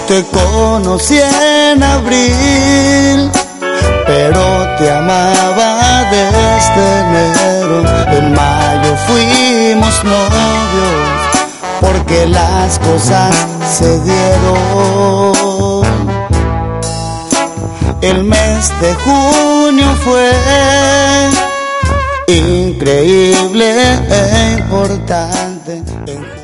Te conocí en abril, pero te amaba desde enero. En mayo fuimos novios, porque las cosas se dieron. El mes de junio fue increíble e importante.